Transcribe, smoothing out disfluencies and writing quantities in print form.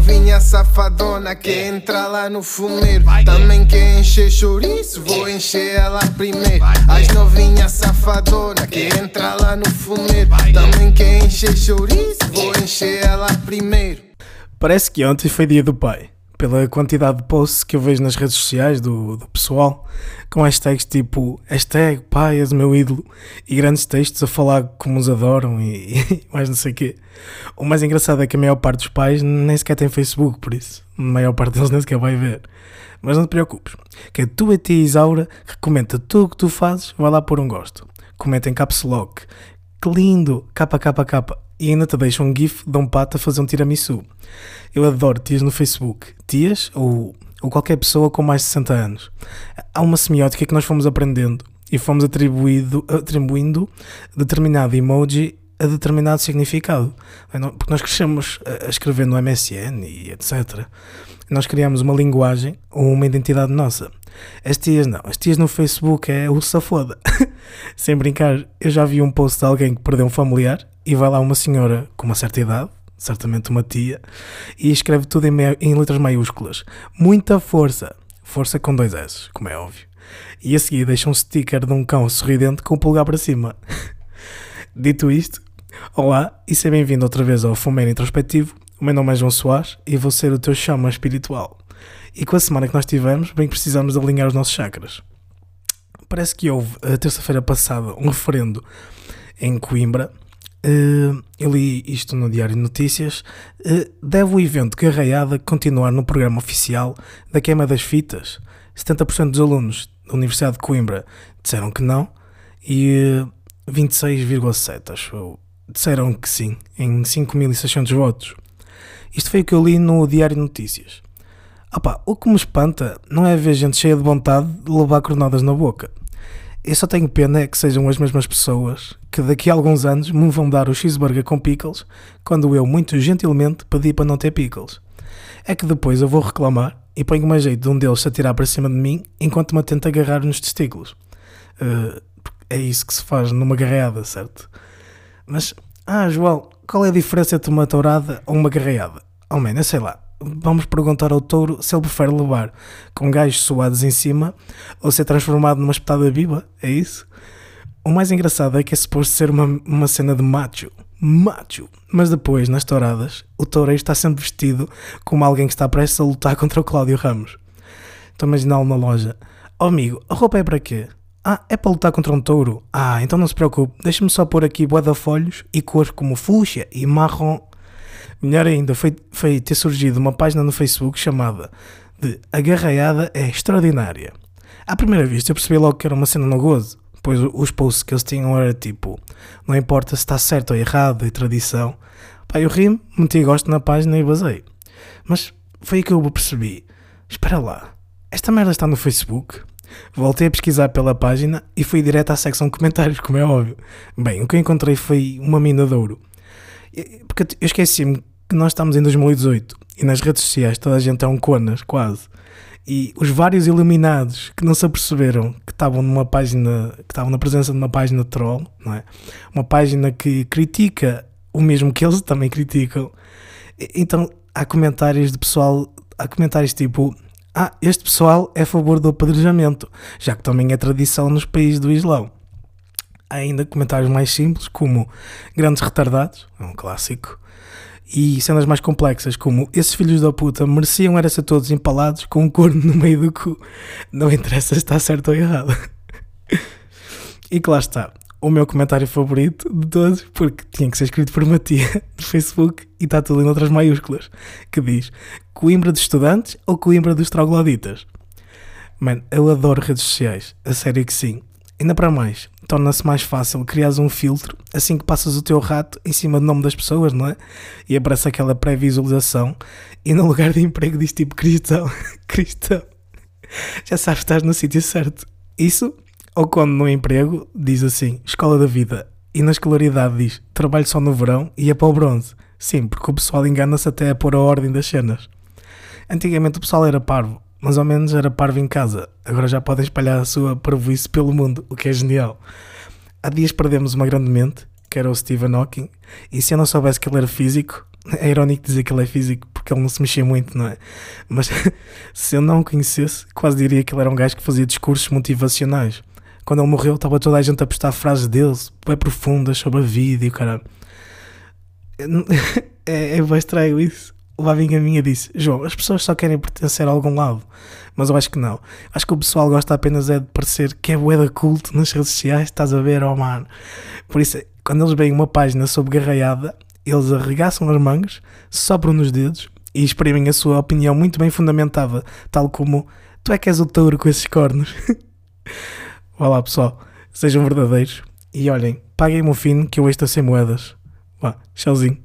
novinha safadona quer entrar lá no fumeiro. Também quer encher chouriço, vou encher ela primeiro. As novinhas safadona quer entrar lá no fumeiro. Também quer encher chouriço, vou encher ela primeiro. Parece que ontem foi dia do pai, pela quantidade de posts que eu vejo nas redes sociais do pessoal, com hashtags tipo hashtag pai és o meu ídolo e grandes textos a falar como os adoram e mais não sei o quê. O mais engraçado é que a maior parte dos pais nem sequer tem Facebook, por isso a maior parte deles nem sequer vai ver. Mas não te preocupes, que a tua tia Isaura, que comenta tudo o que tu fazes, vai lá pôr um gosto. Comenta em caps lock, que lindo, kkkk, e ainda te deixa um gif de um pato a fazer um tiramisu. Eu adoro tias no Facebook, tias ou qualquer pessoa com mais de 60 anos. Há uma semiótica que nós fomos aprendendo e fomos atribuindo determinado emoji a determinado significado. Porque nós crescemos a escrever no MSN e etc. Nós criamos uma linguagem ou uma identidade nossa. As tias não, as tias no Facebook é o safoda. Sem brincar, eu já vi um post de alguém que perdeu um familiar e vai lá uma senhora com uma certa idade, certamente uma tia, e escreve tudo em letras maiúsculas. Muita força. Força com 2 S, como é óbvio. E a seguir deixa um sticker de um cão sorridente com o polegar para cima. Dito isto, olá e seja bem-vindo outra vez ao Fumeiro Introspectivo. O meu nome é João Soares e vou ser o teu chama espiritual. E com a semana que nós tivemos, bem precisamos de alinhar os nossos chakras. Parece que houve, a terça-feira passada, um referendo em Coimbra. Eu li isto no Diário de Notícias. Deve o evento Garraiada continuar no programa oficial da queima das fitas? 70% dos alunos da Universidade de Coimbra disseram que não e 26,7% acho eu, disseram que sim, em 5.600 votos. Isto foi o que eu li no Diário de Notícias. O que me espanta não é ver gente cheia de vontade de levar coronadas na boca. Eu só tenho pena é que sejam as mesmas pessoas que daqui a alguns anos me vão dar o cheeseburger com pickles quando eu muito gentilmente pedi para não ter pickles. É que depois eu vou reclamar e ponho-me a jeito de um deles se atirar para cima de mim enquanto me tenta agarrar nos testículos. É isso que se faz numa garreada, certo? Mas, João, qual é a diferença entre uma tourada ou uma garreada? Eu sei lá. Vamos perguntar ao touro se ele prefere levar com gajos suados em cima ou ser transformado numa espetada viva, é isso? O mais engraçado é que é suposto ser uma cena de macho, mas depois, nas touradas, o toureiro está sempre vestido como alguém que está prestes a lutar contra o Cláudio Ramos. Estou a imaginá-lo na loja. Amigo, a roupa é para quê? É para lutar contra um touro? Então não se preocupe, deixa-me só pôr aqui bué de folhos e cores como fúcsia e marrom. Melhor ainda foi ter surgido uma página no Facebook chamada de A Garraiada é Extraordinária. À primeira vista eu percebi logo que era uma cena no gozo, pois os posts que eles tinham era tipo, não importa se está certo ou errado e tradição. Eu ri-me, meti gosto na página e basei. Mas foi aí que eu percebi, espera lá, esta merda está no Facebook? Voltei a pesquisar pela página e fui direto à secção de comentários, como é óbvio. Bem, o que eu encontrei foi uma mina de ouro. Porque eu esqueci-me que nós estamos em 2018 e nas redes sociais toda a gente é um conas, quase. E os vários iluminados que não se aperceberam que estavam numa página, que estavam na presença de uma página de troll, não é? Uma página que critica o mesmo que eles também criticam. Então há comentários de pessoal, há comentários tipo, este pessoal é a favor do apedrejamento, já que também é tradição nos países do Islão. Há ainda comentários mais simples, como grandes retardados, é um clássico, e cenas mais complexas, como esses filhos da puta mereciam era ser todos empalados com um corno no meio do cu. Não interessa se está certo ou errado. E que lá está, o meu comentário favorito de todos, porque tinha que ser escrito por uma tia no Facebook e está tudo em letras maiúsculas, que diz Coimbra dos estudantes ou Coimbra dos trogloditas? Mano, eu adoro redes sociais, a sério que sim. Ainda para mais, torna-se mais fácil criares um filtro assim que passas o teu rato em cima do nome das pessoas, não é? E aparece aquela pré-visualização e no lugar de emprego diz tipo cristão. Já sabes que estás no sítio certo. Isso, ou quando no emprego diz assim, escola da vida, e na escolaridade diz, trabalho só no verão e é para o bronze. Sim, porque o pessoal engana-se até a pôr a ordem das cenas. Antigamente o pessoal era parvo, mas ao menos era parvo em casa. Agora já podem espalhar a sua parvoíce pelo mundo, o que é genial. Há dias perdemos uma grande mente, que era o Stephen Hawking, e se eu não soubesse que ele era físico, É irónico dizer que ele é físico porque ele não se mexia muito, não é? Mas se eu não o conhecesse, quase diria que ele era um gajo que fazia discursos motivacionais. Quando ele morreu, estava toda a gente a postar frases dele, bem profundas sobre a vida e o caralho. É bem estranho isso. Uma amiga minha disse: João, as pessoas só querem pertencer a algum lado. Mas eu acho que não. Acho que o pessoal gosta apenas de parecer que é bué da culto nas redes sociais, estás a ver, oh mano. Por isso, quando eles veem uma página sobre garraiada, eles arregaçam as mangas, sopram nos dedos e exprimem a sua opinião muito bem fundamentada, tal como: tu é que és o touro com esses cornos. Vá lá, pessoal, sejam verdadeiros e olhem, paguem-me o fino que eu estou sem moedas. Vá, tchauzinho.